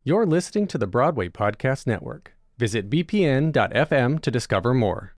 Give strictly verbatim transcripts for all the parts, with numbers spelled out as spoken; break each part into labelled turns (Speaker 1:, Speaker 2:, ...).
Speaker 1: You're listening to the Broadway Podcast Network. Visit b p n dot f m to discover more.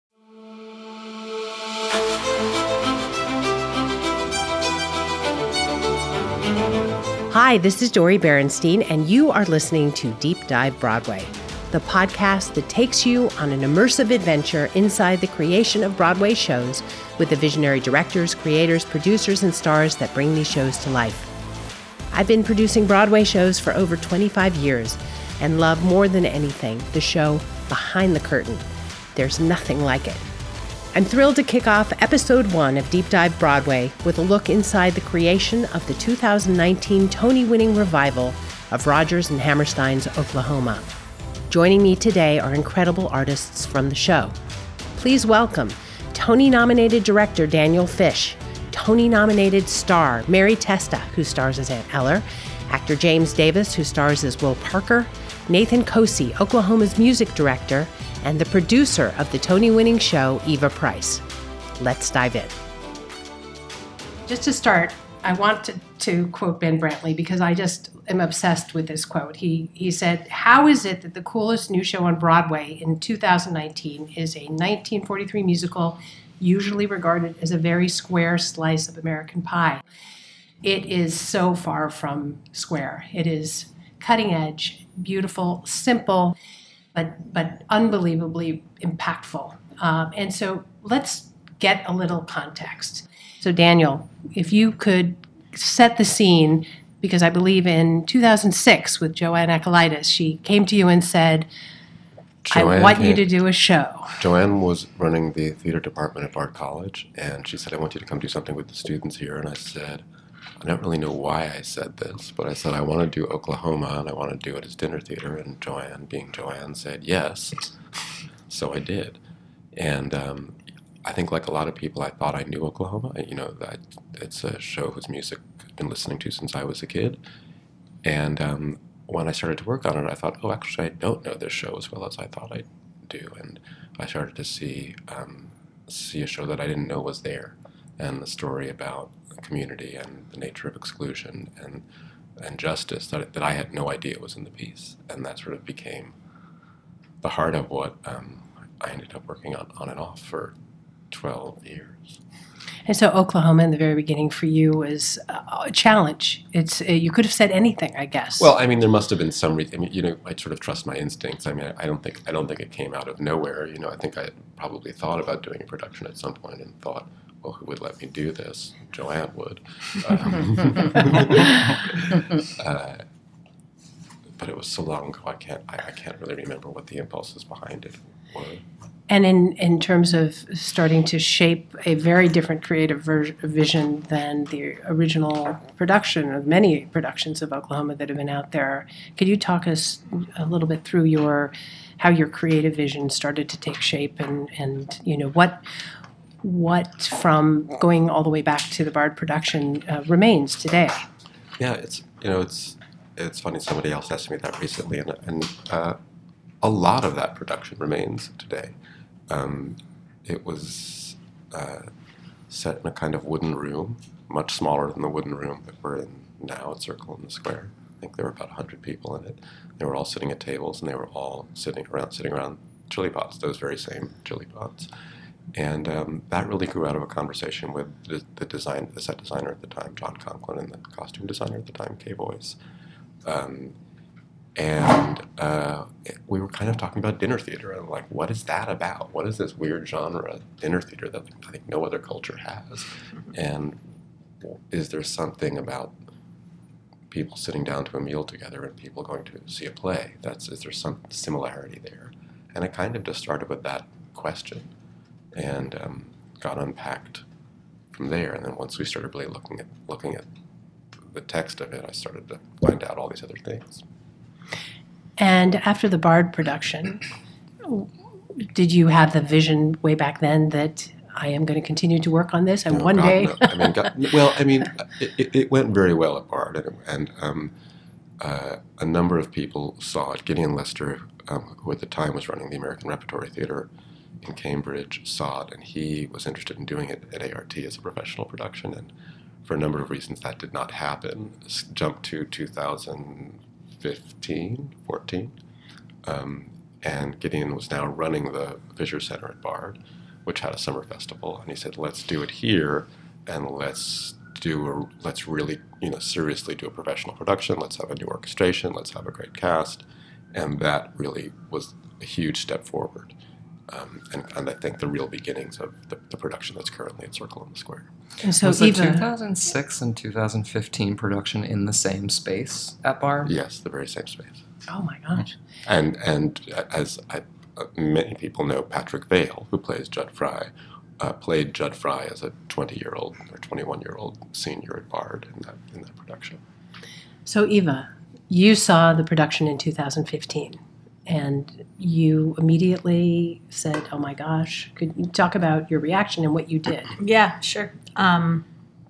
Speaker 2: Hi, this is Dori Berinstein, and you are listening to Deep Dive Broadway, the podcast that takes you on an immersive adventure inside the creation of Broadway shows with the visionary directors, creators, producers, and stars that bring these shows to life. I've been producing Broadway shows for over twenty-five years and love more than anything the show Behind the Curtain. There's nothing like it. I'm thrilled to kick off episode one of Deep Dive Broadway with a look inside the creation of the two thousand nineteen Tony-winning revival of Rodgers and Hammerstein's Oklahoma. Joining me today are incredible artists from the show. Please welcome Tony-nominated director Daniel Fish, Tony-nominated star Mary Testa, who stars as Aunt Eller, actor James Davis, who stars as Will Parker, Nathan Kosey, Oklahoma's music director, and the producer of the Tony-winning show, Eva Price. Let's dive in. Just to start, I want to, to quote Ben Brantley because I just am obsessed with this quote. He he said, "How is it that the coolest new show on Broadway in two thousand nineteen is a nineteen forty-three musical usually regarded as a very square slice of American pie?" It is so far from square. It is cutting edge, beautiful, simple, but but unbelievably impactful. Um, and so let's get a little context. So Daniel, if you could set the scene, because I believe in two thousand six with Joanne Akalaitis, she came to you and said, Joanne I want came, you to do a show.
Speaker 3: Joanne was running the theater department at Bard College, and she said, I want you to come do something with the students here. And I said, I don't really know why I said this, but I said, I want to do Oklahoma, and I want to do it as dinner theater. And Joanne, being Joanne, said yes. So I did. And um, I think like a lot of people, I thought I knew Oklahoma. You know, that it's a show whose music I've been listening to since I was a kid. And um, when I started to work on it, I thought, oh, actually, I don't know this show as well as I thought I do. And I started to see um, see a show that I didn't know was there, and the story about community and the nature of exclusion and and justice that, that I had no idea was in the piece. And that sort of became the heart of what um, I ended up working on on and off for twelve years.
Speaker 2: And so Oklahoma in the very beginning for you was a challenge. It's uh, you could have said anything, I guess.
Speaker 3: Well, I mean, there must have been some reason. I mean, you know, I sort of trust my instincts. I mean, I don't think I don't think it came out of nowhere. You know, I think I had probably thought about doing a production at some point and thought, well, who would let me do this? Joanne would. Um, uh, but it was so long ago, I can't I, I can't really remember what the impulses behind it were.
Speaker 2: And in, in terms of starting to shape a very different creative ver- vision than the original production of many productions of Oklahoma that have been out there, could you talk us a little bit through your how your creative vision started to take shape and, and you know what what from going all the way back to the Bard production uh, remains today?
Speaker 3: Yeah, it's you know it's it's funny. Somebody else asked me that recently, and and uh, a lot of that production remains today. Um, it was uh, set in a kind of wooden room, much smaller than the wooden room that we're in now at Circle in the Square. I think there were about one hundred people in it. They were all sitting at tables, and they were all sitting around sitting around chili pots, those very same chili pots. And um, that really grew out of a conversation with the, the design, the set designer at the time, John Conklin, and the costume designer at the time, Kay Boyce. Um, And uh, we were kind of talking about dinner theater, and like, what is that about? What is this weird genre, dinner theater, that I think no other culture has? And is there something about people sitting down to a meal together and people going to see a play? That's is there some similarity there? And it kind of just started with that question, and um, got unpacked from there. And then once we started really looking at looking at the text of it, I started to find out all these other things.
Speaker 2: And after the Bard production, did you have the vision way back then that I am going to continue to work on this and
Speaker 3: no,
Speaker 2: one
Speaker 3: God,
Speaker 2: day?
Speaker 3: No. I mean, God, well, I mean, it, it went very well at Bard, and, and um, uh, a number of people saw it. Gideon Lester, um, who at the time was running the American Repertory Theater in Cambridge, saw it, and he was interested in doing it at A R T as a professional production. And for a number of reasons, that did not happen. Jump to two thousand fifteen, fourteen. Um, and Gideon was now running the Fisher Center at Bard, which had a summer festival. And he said, let's do it here, and let's do a, let's really, you know, seriously do a professional production. Let's have a new orchestration. Let's have a great cast. And that really was a huge step forward. Um, and, and I think the real beginnings of the, the production that's currently at Circle in the Square.
Speaker 4: And so was the two thousand six and two thousand fifteen production in the same space at Bard?
Speaker 3: Yes, the very same space.
Speaker 2: Oh my gosh!
Speaker 3: And and as I, uh, many people know, Patrick Vale, who plays Judd Fry, uh, played Judd Fry as a twenty-year-old or twenty-one-year-old senior at Bard in that in that production.
Speaker 2: So Eva, you saw the production in two thousand fifteen. And you immediately said, oh my gosh, could you talk about your reaction and what you did?
Speaker 5: Yeah, sure. Um,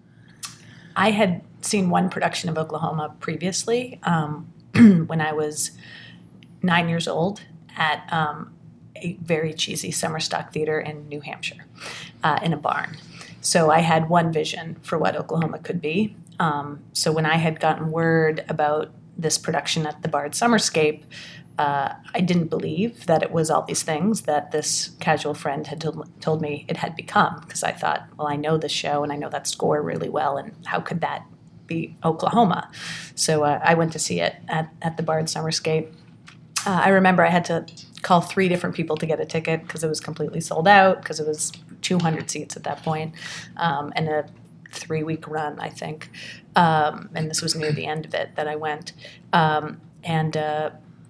Speaker 5: I had seen one production of Oklahoma previously um, when I was nine years old at um, a very cheesy summer stock theater in New Hampshire uh, in a barn. So I had one vision for what Oklahoma could be. Um, so when I had gotten word about this production at the Bard Summerscape, Uh, I didn't believe that it was all these things that this casual friend had told, told me it had become, because I thought, well, I know this show and I know that score really well, and how could that be Oklahoma? So uh, I went to see it at, at the Bard Summerscape. Uh, I remember I had to call three different people to get a ticket because it was completely sold out, because it was two hundred seats at that point, um, and a three-week run, I think. Um, and this was near the end of it that I went. Um, and... Uh,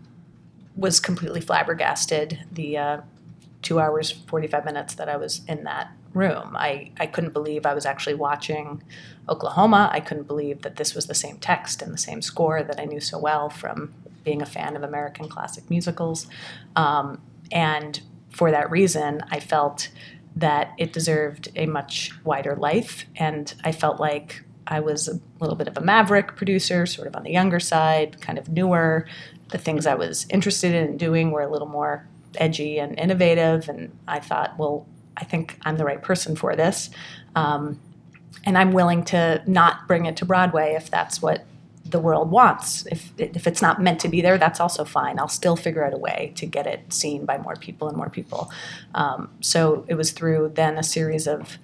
Speaker 5: was completely flabbergasted the uh, two hours, forty-five minutes that I was in that room. I, I couldn't believe I was actually watching Oklahoma. I couldn't believe that this was the same text and the same score that I knew so well from being a fan of American classic musicals. Um, and for that reason, I felt that it deserved a much wider life. And I felt like I was a little bit of a maverick producer, sort of on the younger side, kind of newer. The things I was interested in doing were a little more edgy and innovative, and I thought, well, I think I'm the right person for this. Um, and I'm willing to not bring it to Broadway if that's what the world wants. If, if it's not meant to be there, that's also fine. I'll still figure out a way to get it seen by more people and more people. Um, so it was through then a series of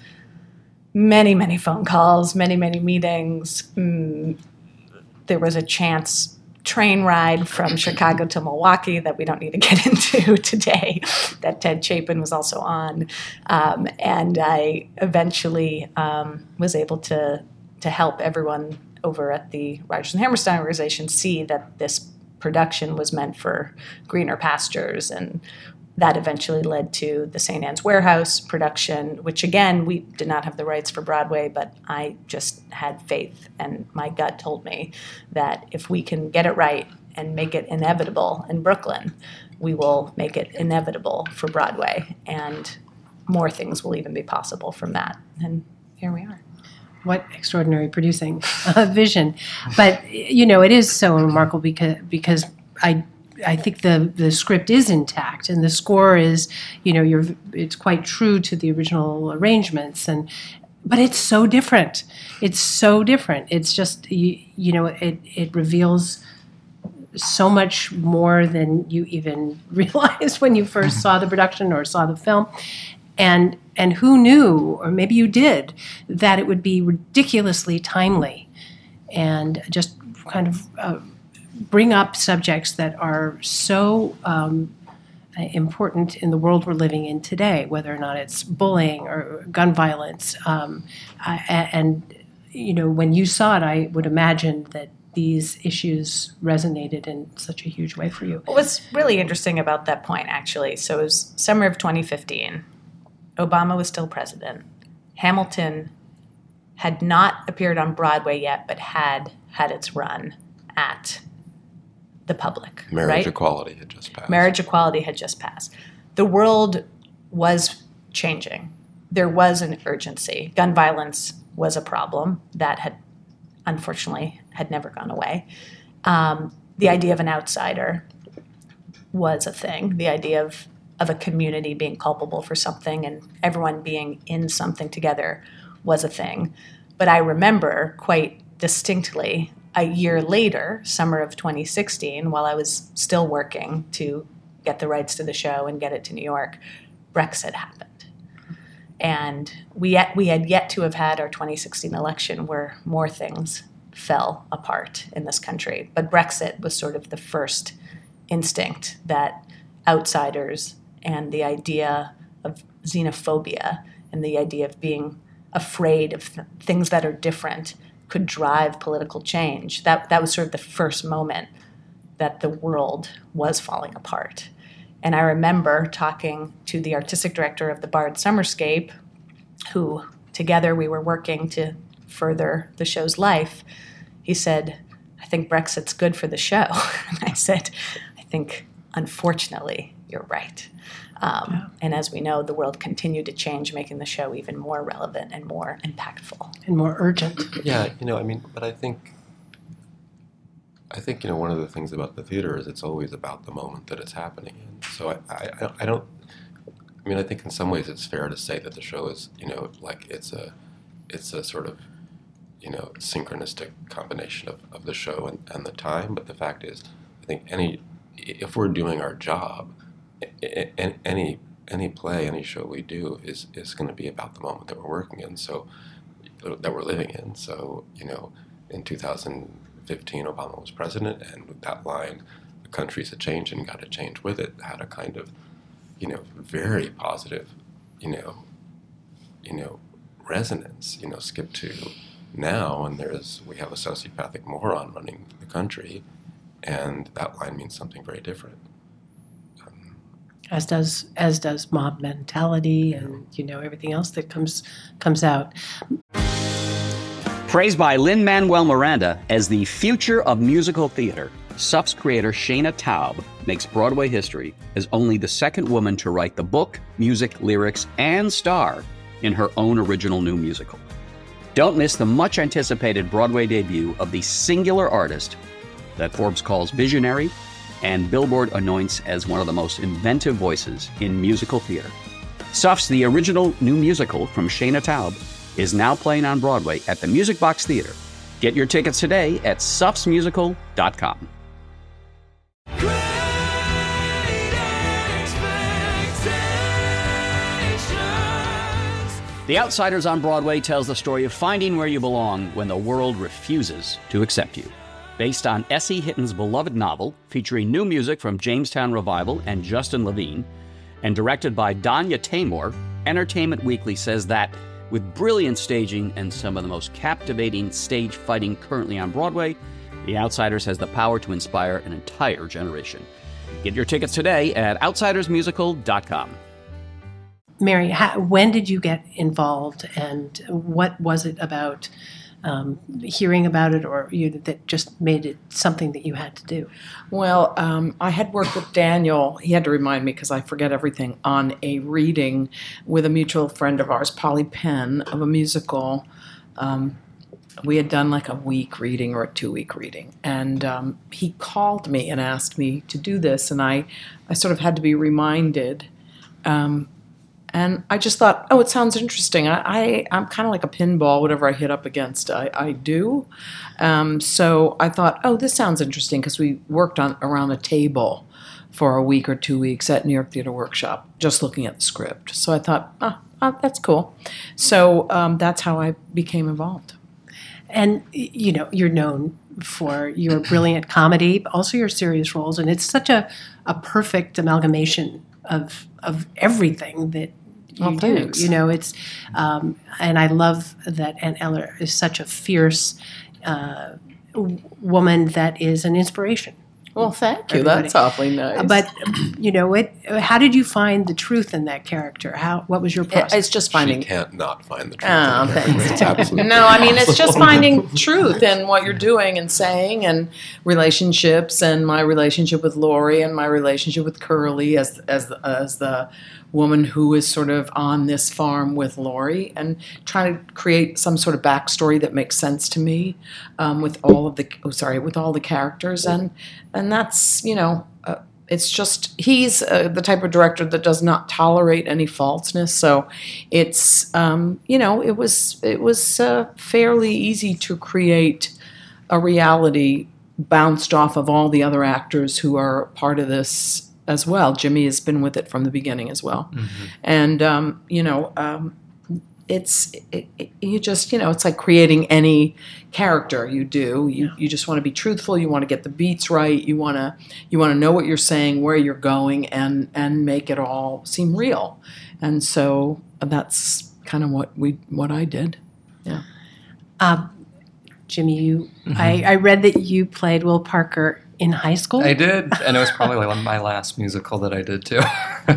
Speaker 5: many, many phone calls, many, many meetings. Mm, there was a chance train ride from Chicago to Milwaukee that we don't need to get into today, that Ted Chapin was also on. Um, and I eventually um, was able to to help everyone over at the Rodgers and Hammerstein organization see that this production was meant for greener pastures, and that eventually led to the Saint Anne's Warehouse production, which again, we did not have the rights for Broadway, but I just had faith, and my gut told me that if we can get it right and make it inevitable in Brooklyn, we will make it inevitable for Broadway, and more things will even be possible from that. And here we are.
Speaker 2: What extraordinary producing uh, vision. But, you know, it is so remarkable because because I I think the, the script is intact, and the score is, you know, you're it's quite true to the original arrangements, and but it's so different. It's so different. It's just, you, you know, it, it reveals so much more than you even realized when you first saw the production or saw the film. And and who knew, or maybe you did, that it would be ridiculously timely and just kind of uh, bring up subjects that are so um, important in the world we're living in today, whether or not it's bullying or gun violence. Um, uh, and, you know, when you saw it, I would imagine that these issues resonated in such a huge way for you.
Speaker 5: What's really interesting about that point, actually, so it was summer of twenty fifteen. Obama was still president. Hamilton had not appeared on Broadway yet, but had had its run at the public.
Speaker 3: Marriage
Speaker 5: right?
Speaker 3: equality had just passed.
Speaker 5: Marriage equality had just passed. The world was changing. There was an urgency. Gun violence was a problem that had, unfortunately, had never gone away. Um, the idea of an outsider was a thing. The idea of of a community being culpable for something and everyone being in something together was a thing. But I remember quite distinctly a year later, summer of twenty sixteen, while I was still working to get the rights to the show and get it to New York, Brexit happened. And we yet, we had yet to have had our twenty sixteen election where more things fell apart in this country. But Brexit was sort of the first instinct that outsiders and the idea of xenophobia and the idea of being afraid of th- things that are different could drive political change. That, that was sort of the first moment that the world was falling apart. And I remember talking to the artistic director of the Bard Summerscape, who together we were working to further the show's life. He said, I think Brexit's good for the show. And I said, I think, unfortunately, you're right. Um, yeah. And as we know, the world continued to change, making the show even more relevant and more impactful.
Speaker 2: And more urgent.
Speaker 3: Yeah, you know, I mean, but I think I think, you know, one of the things about the theater is it's always about the moment that it's happening in. So I, I, I don't, I mean, I think in some ways it's fair to say that the show is, you know, like it's a, it's a sort of, you know, synchronistic combination of, of the show and, and the time. But the fact is, I think any, if we're doing our job, any any play, any show we do is, is going to be about the moment that we're working in, so that we're living in. So, you know, in two thousand fifteen, Obama was president, and with that line, the country's a change and got to change with it, had a kind of, you know, very positive, you know, you know, resonance. You know, skip to now, and there's we have a sociopathic moron running the country, and that line means something very different. Um,
Speaker 2: as does as does mob mentality, and you know everything else that comes comes out.
Speaker 6: Praised by Lin-Manuel Miranda as the future of musical theater, S U F's creator Shaina Taub makes Broadway history as only the second woman to write the book, music, lyrics, and star in her own original new musical. Don't miss the much-anticipated Broadway debut of the singular artist that Forbes calls visionary and Billboard anoints as one of the most inventive voices in musical theater. S U F's The Original New Musical from Shaina Taub is now playing on Broadway at the Music Box Theater. Get your tickets today at sufs musical dot com. The Outsiders on Broadway tells the story of finding where you belong when the world refuses to accept you. Based on S E Hitton's beloved novel, featuring new music from Jamestown Revival and Justin Levine, and directed by Danya Taymor, Entertainment Weekly says that with brilliant staging and some of the most captivating stage fighting currently on Broadway, The Outsiders has the power to inspire an entire generation. Get your tickets today at outsiders musical dot com.
Speaker 2: Mary, how, when did you get involved, and what was it about um, hearing about it, or you that just made it something that you had to do?
Speaker 7: Well, um, I had worked with Daniel. He had to remind me because I forget everything, on a reading with a mutual friend of ours, Polly Penn, of a musical. Um, we had done like a week reading or a two-week reading, and um, he called me and asked me to do this, and I, I sort of had to be reminded. Um, And I just thought, oh, it sounds interesting. I, I, I'm kind of like a pinball. Whatever I hit up against, I, I do. Um, so I thought, oh, this sounds interesting, because we worked on around a table for a week or two weeks at New York Theater Workshop, just looking at the script. So I thought, oh, oh that's cool. So um, that's how I became involved.
Speaker 2: And, you know, you're known for your brilliant comedy, but also your serious roles. And it's such a, a perfect amalgamation of of everything that you
Speaker 7: oh,
Speaker 2: do.
Speaker 7: thanks.
Speaker 2: You know, it's, um, and I love that Aunt Eller is such a fierce uh, w- woman that is an inspiration.
Speaker 7: Well, thank you.
Speaker 2: Everybody.
Speaker 7: That's awfully nice.
Speaker 2: But, you know, it, how did you find the truth in that character? How? What was your process?
Speaker 7: It's just finding.
Speaker 3: She can't not find the truth.
Speaker 7: Oh,
Speaker 3: in the
Speaker 7: thanks.
Speaker 3: It's absolutely
Speaker 7: No, I mean, it's just finding truth in what you're doing and saying, and relationships, and my relationship with Laurie, and my relationship with Curly as as as the woman who is sort of on this farm with Laurie, and trying to create some sort of backstory that makes sense to me um, with all of the oh, sorry with all the characters, and and that's you know. Uh, It's just, he's uh, the type of director that does not tolerate any falseness. So it's, um, you know, it was it was uh, fairly easy to create a reality bounced off of all the other actors who are part of this as well. Jimmy has been with it from the beginning as well.
Speaker 4: Mm-hmm.
Speaker 7: And, um, you know, um, it's, it, it, you just, you know, it's like creating any character you do. You,
Speaker 8: Yeah.
Speaker 7: you just want to be truthful. You want to get the beats right. You want to, you want to know what you're saying, where you're going, and, and make it all seem real. And so that's kind of what we, what I did. Yeah.
Speaker 2: Um, Jimmy, you, I, I read that you played Will Parker in high school.
Speaker 4: I did, and it was probably like my last musical that I did too.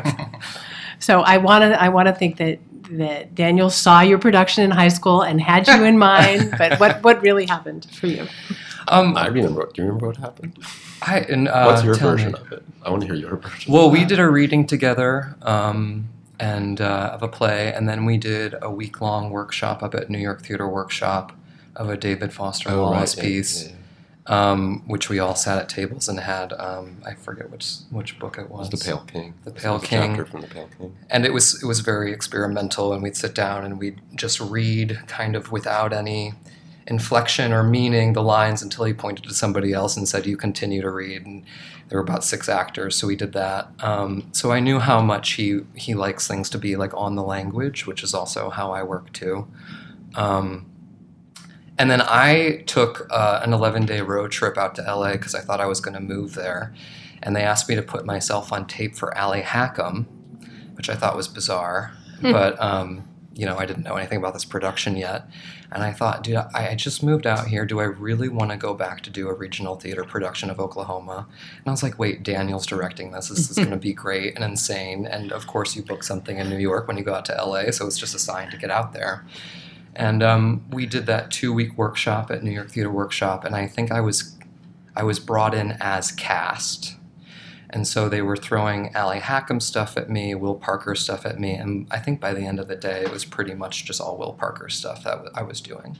Speaker 2: So I want to I want to think that that Daniel saw your production in high school and had you in mind. But what what really happened for you?
Speaker 4: um,
Speaker 3: I remember. Do you remember what happened?
Speaker 4: I, and, uh,
Speaker 3: What's your
Speaker 4: tell
Speaker 3: version
Speaker 4: me.
Speaker 3: of it? I want to hear your version.
Speaker 4: Well, we did a reading together um, and uh, of a play, and then we did a week long workshop up at New York Theater Workshop of a David Foster
Speaker 3: Oh,
Speaker 4: Wallace
Speaker 3: right, yeah,
Speaker 4: piece.
Speaker 3: yeah, yeah.
Speaker 4: Um, which we all sat at tables and had. Um, I forget which which book it
Speaker 3: It
Speaker 4: was.
Speaker 3: was The Pale King.
Speaker 4: The
Speaker 3: This
Speaker 4: Pale
Speaker 3: was a
Speaker 4: King.
Speaker 3: chapter from The Pale King.
Speaker 4: And it was it was very experimental, and we'd sit down and we'd just read kind of without any inflection or meaning the lines until he pointed to somebody else and said, "You continue to read." And there were about six actors, so we did that. Um, so I knew how much he he likes things to be like on the language, which is also how I work too. Um, And then I took uh, an eleven-day road trip out to L A because I thought I was going to move there. And they asked me to put myself on tape for Allie Hackham, which I thought was bizarre. But, um, you know, I didn't know anything about this production yet. And I thought, dude, I, I just moved out here. Do I really want to go back to do a regional theater production of Oklahoma? And I was like, wait, Daniel's directing this. This is going to be great and insane. And, of course, you book something in New York when you go out to L A, so it's just a sign to get out there. And um, we did that two-week workshop at New York Theater Workshop, and I think I was I was brought in as cast. And so they were throwing Allie Hackham stuff at me, Will Parker stuff at me, and I think by the end of the day, it was pretty much just all Will Parker stuff that I was doing.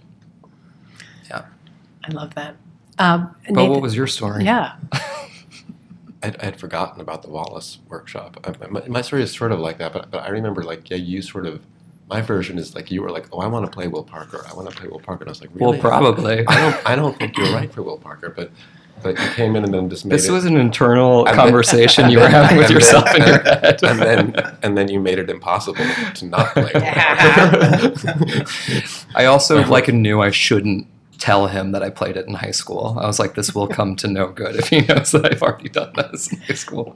Speaker 4: Yeah.
Speaker 2: I love that. Um,
Speaker 4: But
Speaker 2: Nathan-
Speaker 4: what was your story?
Speaker 2: Yeah.
Speaker 3: I'd, I had forgotten about the Wallace workshop. I, my, my story is sort of like that, but, but I remember, like, yeah, you sort of, my version is like, you were like, oh, I want to play Will Parker. I want to play Will Parker. And I was like, really?
Speaker 4: Well, probably.
Speaker 3: I don't, I don't think you're right for Will Parker, but but you came in and then just made
Speaker 4: This
Speaker 3: it.
Speaker 4: was an internal
Speaker 3: And then-
Speaker 4: conversation you were having with
Speaker 3: and
Speaker 4: yourself
Speaker 3: then-
Speaker 4: in your head.
Speaker 3: And then, and then you made it impossible to not play Will Parker.
Speaker 4: I also like knew I shouldn't tell him that I played it in high school. I was like, this will come to no good if he knows that I've already done this in high school.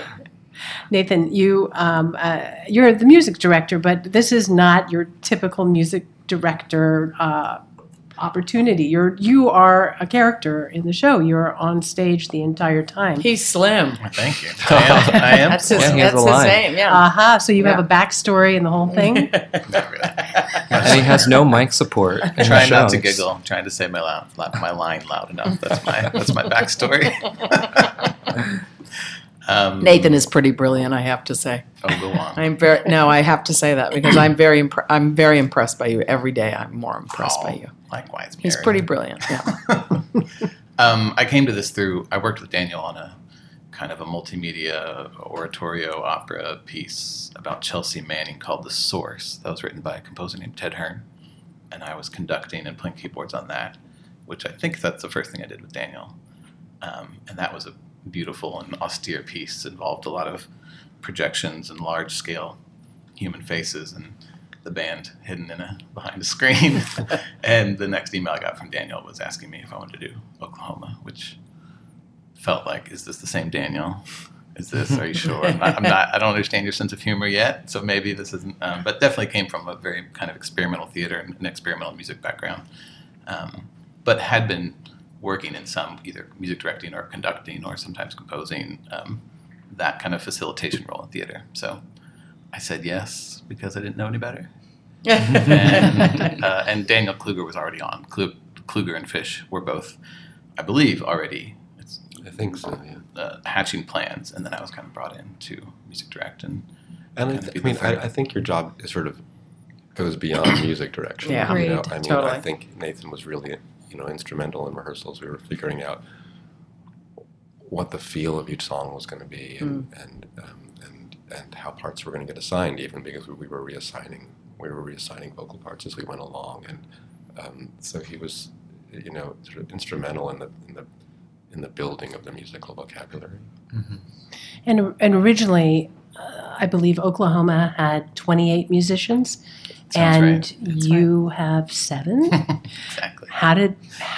Speaker 2: Nathan, you um, uh, you're the music director, but this is not your typical music director uh, opportunity. You're you are a character in the show. You're on stage the entire time.
Speaker 7: He's slim.
Speaker 8: Thank you. I am. I am.
Speaker 7: That's his,
Speaker 4: Yeah, he has
Speaker 7: that's
Speaker 4: a
Speaker 7: his
Speaker 4: line.
Speaker 7: name, yeah.
Speaker 2: Aha! So you have
Speaker 7: Yeah.
Speaker 2: a backstory and the whole thing.
Speaker 8: Not really.
Speaker 4: And he has no mic support. in the
Speaker 8: Trying not to
Speaker 4: shows.
Speaker 8: giggle. I'm trying to say my loud, my line loud enough. That's my that's my backstory. um,
Speaker 7: Nathan is pretty brilliant, I have to say.
Speaker 8: Oh, go on.
Speaker 7: I'm very no, I have to say that because I'm very impre- I'm very impressed by you. Every day, I'm more impressed by
Speaker 8: Oh,
Speaker 7: you.
Speaker 8: Likewise,
Speaker 7: He's
Speaker 8: Mary.
Speaker 7: pretty brilliant. Yeah.
Speaker 8: Um, I came to this through, I worked with Daniel on a kind of a multimedia oratorio opera piece about Chelsea Manning called The Source. That was written by a composer named Ted Hearn. And I was conducting and playing keyboards on that, which I think that's the first thing I did with Daniel. Um, and that was a beautiful and austere piece. It involved a lot of projections and large scale human faces and the band hidden in a behind a screen. And the next email I got from Daniel was asking me if I wanted to do Oklahoma, which felt like, is this the same Daniel? Is this, are you sure? I'm not, I'm not, I don't understand your sense of humor yet, so maybe this isn't, um, but definitely came from a very kind of experimental theater and an experimental music background. Um, but had been working in some either music directing or conducting or sometimes composing, um, that kind of facilitation role in theater. So I said yes because I didn't know any better. and, uh, and Daniel Kluger was already on. Klu- Kluger and Fish were both, I believe, already it's,
Speaker 3: I think so, yeah.
Speaker 8: uh, hatching plans, and then I was kind of brought in to music direct and
Speaker 3: And I,
Speaker 8: kind of
Speaker 3: th-
Speaker 8: be
Speaker 3: I mean,
Speaker 8: the
Speaker 3: I,
Speaker 8: third.
Speaker 3: I think your job is sort of goes beyond music direction.
Speaker 7: Yeah.
Speaker 3: you know?
Speaker 2: Agreed,
Speaker 3: I mean,
Speaker 7: totally.
Speaker 3: I think Nathan was really, you know, instrumental in rehearsals. We were figuring out what the feel of each song was going to be, and and um, and and how parts were going to get assigned, even because we, we were reassigning we were reassigning vocal parts as we went along, and um, so he was you know, sort of instrumental in the in the in the building of the musical vocabulary.
Speaker 4: Mm-hmm.
Speaker 2: And and originally, uh, I believe Oklahoma had twenty-eight musicians,
Speaker 8: Sounds
Speaker 2: and
Speaker 8: right. That's
Speaker 2: you have seven.
Speaker 8: Exactly.
Speaker 2: How did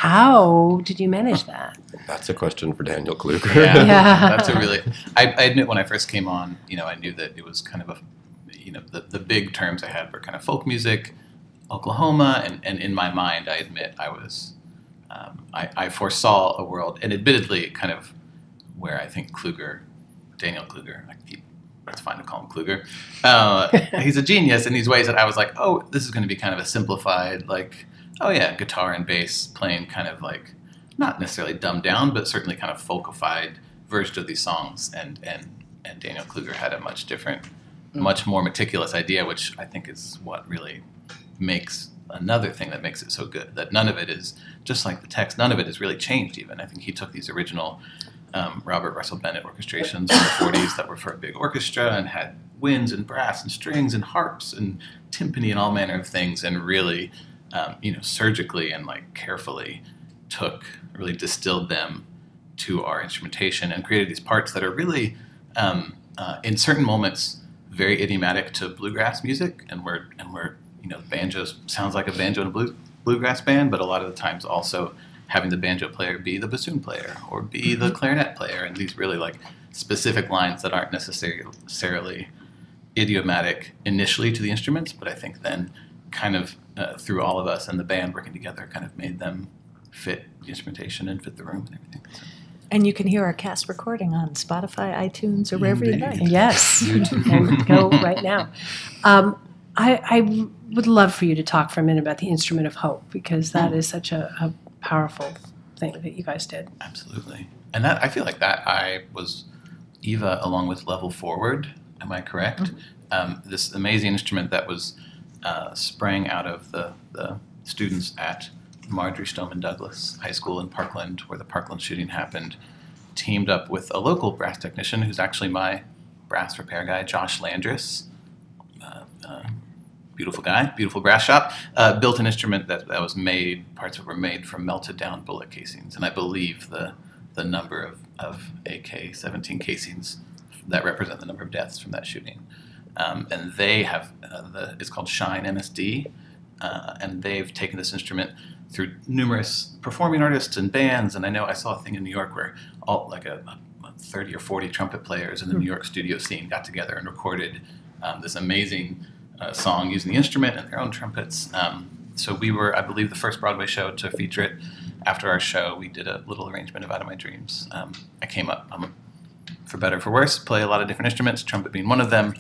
Speaker 2: how did you manage that?
Speaker 3: That's a question for Daniel Kluger.
Speaker 8: Yeah,
Speaker 2: Yeah.
Speaker 8: that's a really. I, I admit when I first came on, you know, I knew that it was kind of a, you know, the, the big terms I had were kind of folk music, Oklahoma, and, and in my mind, I admit I was, um, I, I foresaw a world, and admittedly, kind of where I think Kluger, Daniel Kluger, I keep, it's fine to call him Kluger, uh, he's a genius in these ways that I was like, oh, this is going to be kind of a simplified, like, oh yeah, guitar and bass playing kind of like, not necessarily dumbed down, but certainly kind of folkified version of these songs. And, and, and Daniel Kluger had a much different, mm. much more meticulous idea, which I think is what really makes another thing that makes it so good, that none of it is, just like the text, none of it is really changed even. I think he took these original um, Robert Russell Bennett orchestrations in the forties that were for a big orchestra and had winds and brass and strings and harps and timpani and all manner of things, and really, um, you know, surgically and like carefully took, really distilled them to our instrumentation and created these parts that are really, um, uh, in certain moments, very idiomatic to bluegrass music, and we're, and we're, you know, banjo sounds like a banjo in a blue, bluegrass band, but a lot of the times also having the banjo player be the bassoon player or be the clarinet player, and these really like specific lines that aren't necessarily idiomatic initially to the instruments, but I think then kind of uh, through all of us and the band working together kind of made them fit the instrumentation and fit the room and everything. So.
Speaker 5: And you can hear our cast recording on Spotify, iTunes, or wherever you like.
Speaker 2: Yes, and go right now. Um, I, I would love for you to talk for a minute about the Instrument of Hope, because that is such a, a powerful thing that you guys did.
Speaker 8: Absolutely. And that I feel like that I was Eva along with Level Forward, am I correct? Mm-hmm. Um, this amazing instrument that was uh, sprang out of the, the students at Marjorie Stoneman Douglas High School in Parkland, where the Parkland shooting happened, teamed up with a local brass technician who's actually my brass repair guy, Josh Landris. Uh, uh, beautiful guy, beautiful brass shop, uh, built an instrument that, that was made, parts of it were made from melted down bullet casings. And I believe the the number of, of A K seventeen casings that represent the number of deaths from that shooting. Um, and they have, uh, the it's called Shine M S D, uh, and they've taken this instrument through numerous performing artists and bands. And I know I saw a thing in New York where all like a, a thirty or forty trumpet players in the New York studio scene got together and recorded um, this amazing uh, song using the instrument and their own trumpets. Um, so we were, I believe, the first Broadway show to feature it. After our show, we did a little arrangement of Out of My Dreams. Um, I came up, um, for better or for worse, play a lot of different instruments, trumpet being one of them.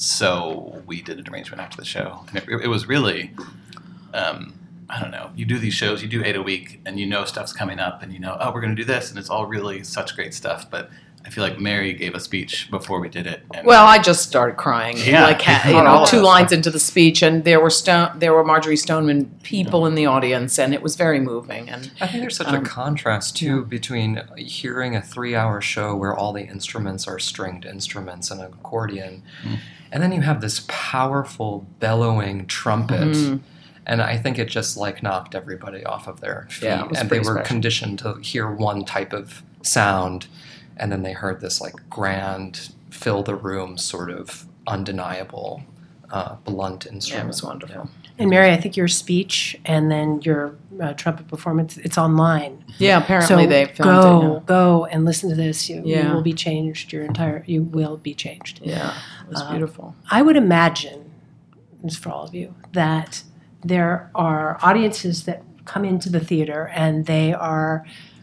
Speaker 8: So we did an arrangement after the show. And it, it was really... Um, I don't know, you do these shows, you do eight a week, and you know stuff's coming up, and you know, oh, we're going to do this, and it's all really such great stuff. But I feel like Mary gave a speech before we did it. And
Speaker 7: well, I just started crying,
Speaker 8: yeah,
Speaker 7: like you know, two lines into the speech, and there were Stone, there were Marjorie Stoneman people in the audience, and it was very moving. And
Speaker 4: I think there's such
Speaker 7: um,
Speaker 4: a contrast too
Speaker 7: yeah.
Speaker 4: between hearing a three-hour show where all the instruments are stringed instruments and an accordion, mm. and then you have this powerful bellowing trumpet. Mm. And I think it just like knocked everybody off of their feet.
Speaker 7: Yeah, it was
Speaker 4: and they were
Speaker 7: special.
Speaker 4: conditioned to hear one type of sound, and then they heard this like grand, fill the room sort of undeniable, uh, blunt instrument.
Speaker 7: Yeah, it was wonderful.
Speaker 4: Yeah.
Speaker 2: And Mary, I think your speech and then your uh, trumpet performance, it's online.
Speaker 7: Yeah, apparently
Speaker 2: so
Speaker 7: they filmed
Speaker 2: go,
Speaker 7: it. Yeah.
Speaker 2: go and listen to this. You,
Speaker 7: Yeah.
Speaker 2: you will be changed. Your entire, you will be changed.
Speaker 7: Yeah, it was
Speaker 2: Uh,
Speaker 7: beautiful.
Speaker 2: I would imagine, this is for all of you, that there are audiences that come into the theater and they are,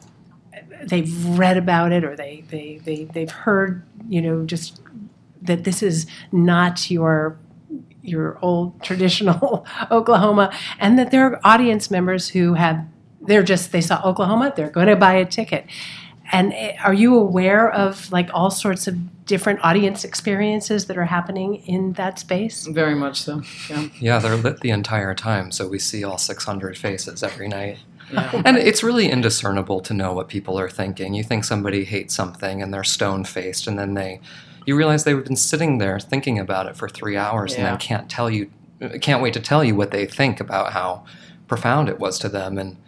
Speaker 2: they've read about it or they, they, they, they've heard, you know, just that this is not your your old traditional Oklahoma, and that there are audience members who have, they're just, they saw Oklahoma, they're going to buy a ticket. And are you aware of like all sorts of different audience experiences that are happening in that space?
Speaker 7: Very much so, yeah.
Speaker 4: Yeah, they're lit the entire time, so we see all six hundred faces every night.
Speaker 7: Yeah.
Speaker 4: And it's really indiscernible to know what people are thinking. You think somebody hates something and they're stone-faced, and then they, you realize they've been sitting there thinking about it for three hours
Speaker 7: Yeah.
Speaker 4: and then can't tell you, can't wait to tell you what they think about how profound it was to them. And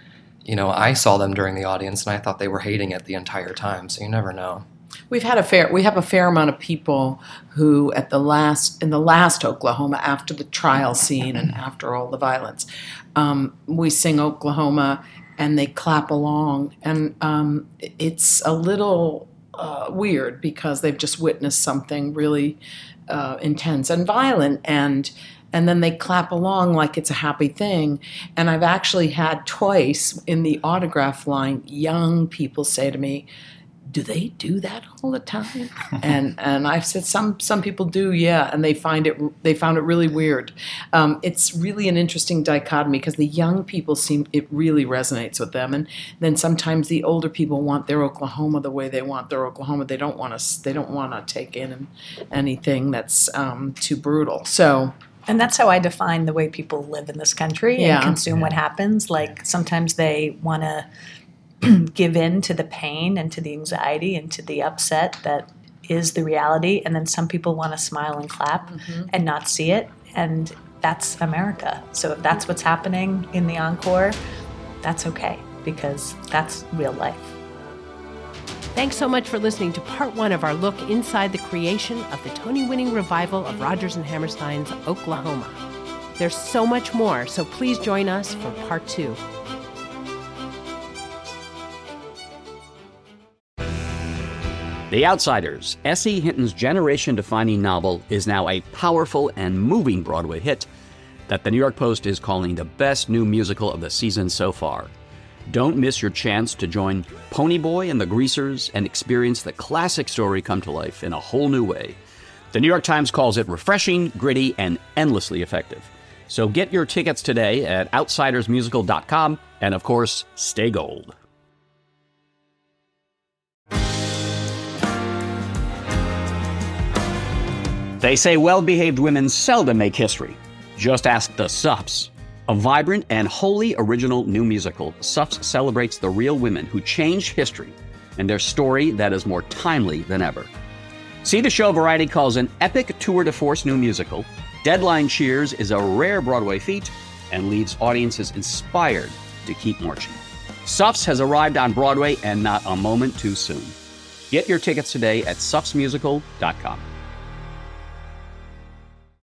Speaker 4: you know, I saw them during the audience and I thought they were hating it the entire time. So you never know.
Speaker 7: We've had a fair, we have a fair amount of people who at the last, in the last Oklahoma, after the trial scene and after all the violence, um, we sing Oklahoma and they clap along. And um, it's a little uh, weird because they've just witnessed something really uh, intense and violent, and and then they clap along like it's a happy thing. And I've actually had twice in the autograph line, young people say to me, do they do that all the time? And and I've said some some people do, yeah, and they find it they found it really weird. Um, it's really an interesting dichotomy because the young people seem it really resonates with them, and then sometimes the older people want their Oklahoma the way they want their Oklahoma. They don't want to they don't want to take in anything that's um, too brutal. So.
Speaker 5: And that's how I define the way people live in this country
Speaker 7: Yeah.
Speaker 5: and consume what happens. Like sometimes they want to give in to the pain and to the anxiety and to the upset that is the reality, and then some people want to smile and clap mm-hmm. and not see it, and that's America. So if that's what's happening in the encore, that's okay, because that's real life.
Speaker 2: Thanks so much for listening to part one of our look inside the creation of the Tony-winning revival of Rodgers and Hammerstein's Oklahoma. There's so much more, so please join us for part two.
Speaker 6: The Outsiders, S E. Hinton's generation-defining novel, is now a powerful and moving Broadway hit that the New York Post is calling the best new musical of the season so far. Don't miss your chance to join Ponyboy and the Greasers and experience the classic story come to life in a whole new way. The New York Times calls it refreshing, gritty, and endlessly effective. So get your tickets today at outsiders musical dot com, and of course, stay gold. They say well-behaved women seldom make history. Just ask the Suffs. A vibrant and wholly original new musical, Suffs celebrates the real women who changed history and their story that is more timely than ever. See the show Variety calls an epic tour de force new musical. Deadline cheers is a rare Broadway feat and leaves audiences inspired to keep marching. Suffs has arrived on Broadway, and not a moment too soon. Get your tickets today at suffs musical dot com.